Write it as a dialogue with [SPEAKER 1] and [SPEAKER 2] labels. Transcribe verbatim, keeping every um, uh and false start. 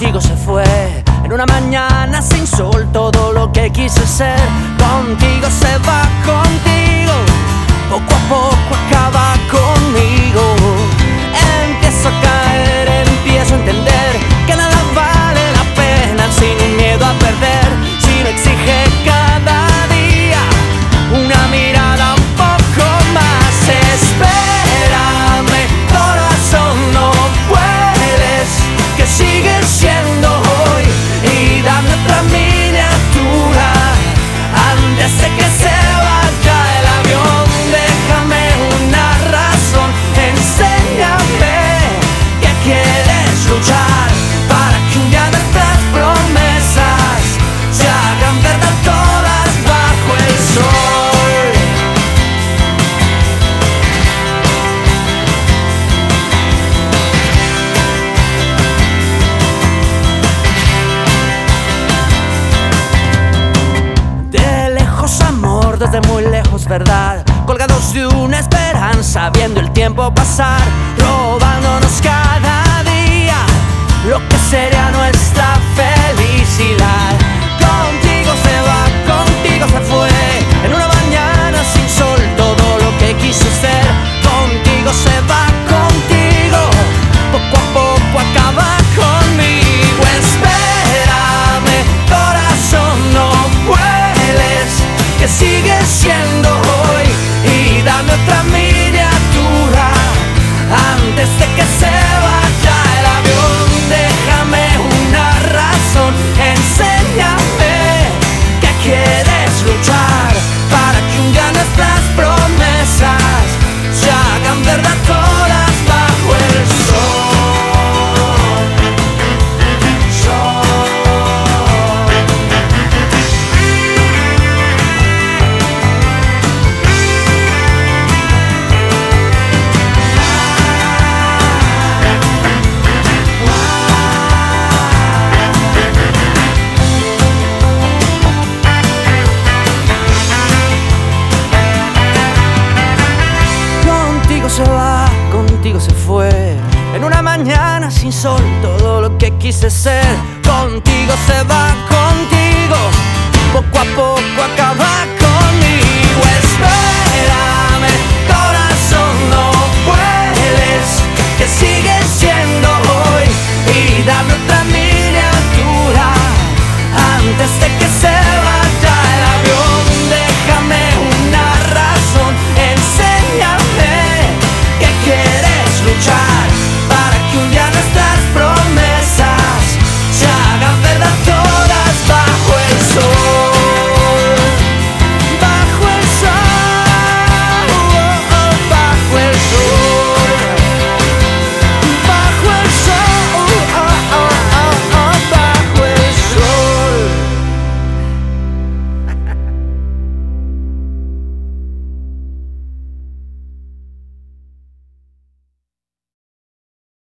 [SPEAKER 1] Contigo se fue en una mañana sin sol todo lo que quise ser. Contigo se va, contigo poco a poco acaba conmigo. Empiezo a caer, empiezo a entender que nada vale la pena sin un miedo a perder. Si no exige cada día una mirada un poco más. Espérame, corazón, no puedes, que sigues siendo hoy, y dame otra miniatura antes de que se vaya el avión. Déjame una razón, enséñame que quieres luchar para que un día nuestras promesas se hagan verdad todas bajo el sol. De lejos amor, desde muy lejos verdad, colgados de una esperanza, viendo el tiempo pasar, robándonos cada día lo que sería nuestra felicidad. Contigo se va, contigo se fue, en una mañana sin sol todo lo que quiso ser. Contigo se va, contigo poco a poco acaba conmigo. Espérame, corazón, no puedes, que sigues siendo hoy, y dame otra miniatura antes de que se vaya el avión. Déjame una razón, enséñame que quieres luchar para que un día nuestras promesas se hagan verdad todas bajo el sol. Sol. Contigo se va, contigo se fue, en una mañana sin sol todo lo que quise ser. Contigo se va, contigo poco a poco acaba